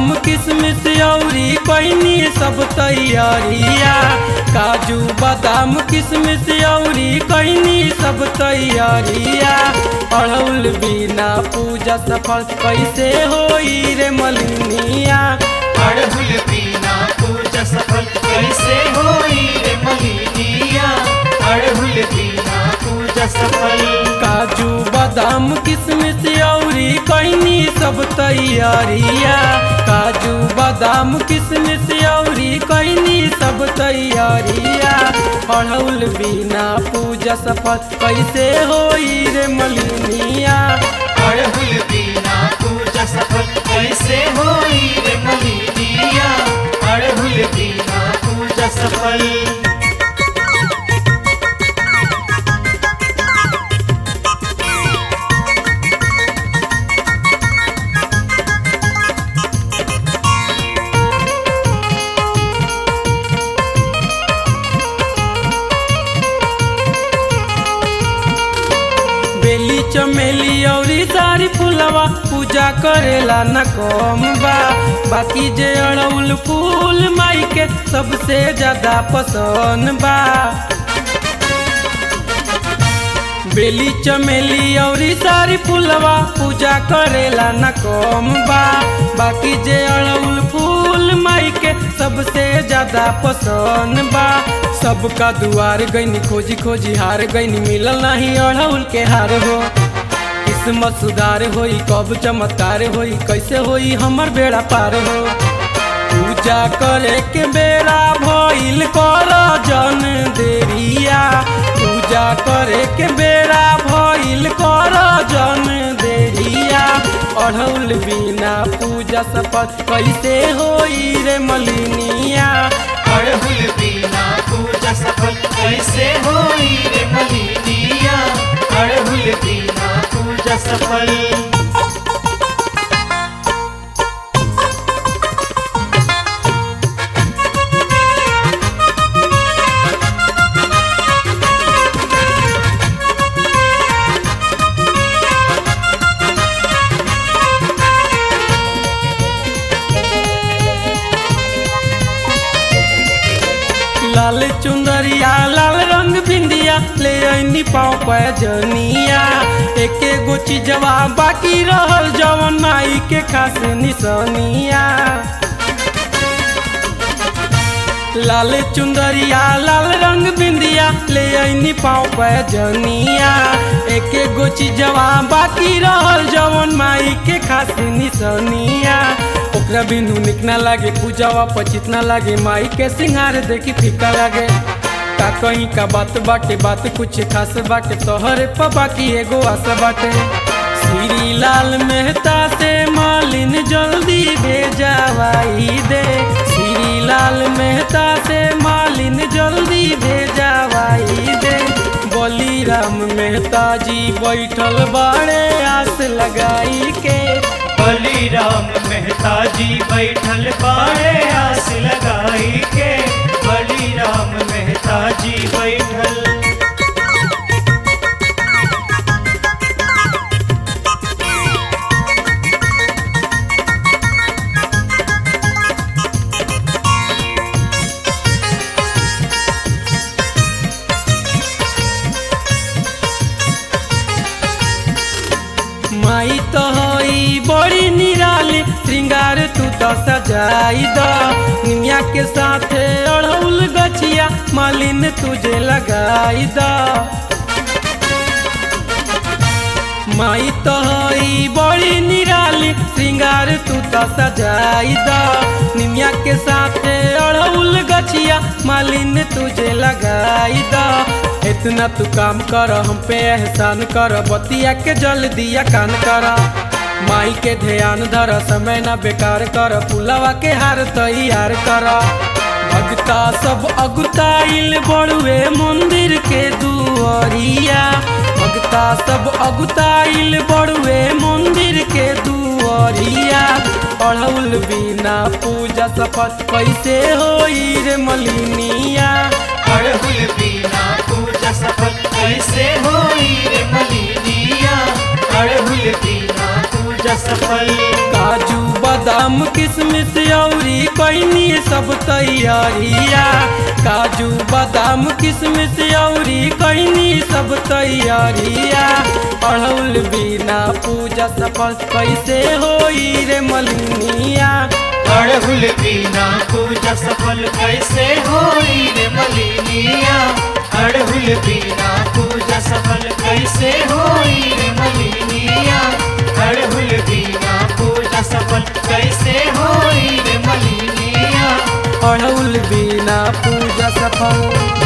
बादाम किशमिश औरी कैनी सब तैयारिया। काजू बादाम किशमिश औरी कैनी सब तैयारिया। अड़हुल बिना पूजा सफल कैसे होई रे मलिनिया। अड़हुल बिना पूजा सफल कैसे होई रे मलिनिया। अड़हुल बिना पूजा सफल। काजू बादाम किशमिश औरी कैनी सब तैयारिया। काजू बादाम किशमिश औरी कैनी सब तैयारिया। अड़हुल बिना पूजा सफल कैसे होई रे मलिनिया। अड़हुल बिना पूजा सफल कैसे होई रे मलिनिया। अड़हुल बिना पूजा सफल। बेली चमेली औरी सारी फूलवा पूजा करेला न कम बा। बाकी जे अड़हुल फूल माई के सबसे ज्यादा पसंद बा। बेली चमेली औरी सारी फूलवा पूजा करेला न कम बा। बाकी जे अड़हुल फूल माई के सबसे ज्यादा पसंद बा। सबका दुआर गईनी खोजी खोजी हार गईनी मिलल नहीं अड़हुल के हार हो। किस्मत सुधार होई कब चमत्कार होई कैसे होई हमर बेड़ा पार हो। पूजा करे के बेड़ा भइल कर जन देरिया। पूजा करे के बेड़ा भइल कर जन देरिया। अड़हुल बिना पूजा सफल कैसे होई रे मलिनिया। अड़हुल बिना पूजा सफल कैसे होई रे मलिनिया। अड़हुल बिना पूजा सफल। लाल चुंदरिया लाल रंग बिंदिया ले आईनी पाँव पैजनिया। एके गो चीजवा बाकी रहल जवन माई के खास निशानिया। लाल चुंदरिया लाल रंग बिंदिया ले आईनी पाँव पैजनिया। एके गो चीजवा बाकी रहल जवन माई के खास निशानिया। ओकरा बिनु निक ना लागे पूजावा पचित ना लागे माई के सिंगार देखी फीका लागे। का कहीं का बात बाटे बात कुछ खास बाटे तोहरे पर बाकी एगो आशा बाटे। श्री लाल मेहता से मालिन जल्दी भेजावाई दे। श्री लाल मेहता से मालिन जल्दी भेजावाई दे। बलिराम मेहता जी बैठल बाड़े आस लगाई के। बलिराम मेहता जी बैठल बाड़े आस लगाई के। बलिराम मेहता जी बैठल। माई तो होई बड़ी निराली श्रृंगार तू तो सजाई द। निमिया के साथे अड़हुल गछिया मालिन तुझे लगाई द। माई तो होई बड़ी निराली श्रृंगार तू तो सजाई द। निमिया के साथे अड़हुल गछिया मालिन तुझे लगाई द। इतना तू काम कर हम पे एहसान कर बतिया के जल दिया कान कर। माई के ध्यान धर समय ना बेकार कर फुलवा के हार तैयार कर। भगता सब अगुताइल बड़ुए मंदिर के दुआरिया। भगता सब अगुताइल बड़ुए मंदिर के दुआरिया। अड़हुल बिना पूजा सफल कैसे होई रे मलिनिया। अड़हुल बिना पूजा सफल कैसे होई रे मलिनिया। अड़हुल बिना पूजा सफल। काजू बादाम बादाम किशमिश औरी कैनी सब तैयारिया। काजू बादाम किशमिश औरी कैनी सब तैयारिया। अड़हुल बिना पूजा सफल कैसे होई रे मलिनिया। अड़हुल बिना पूजा सफल कैसे होई रे मलिनिया। अड़हुल बिना पूजा सफल कैसे होई रे मलिनिया। अड़हुल बिना पूजा सफल कैसे होई रे मलिनिया। अड़हुल बिना पूजा सफल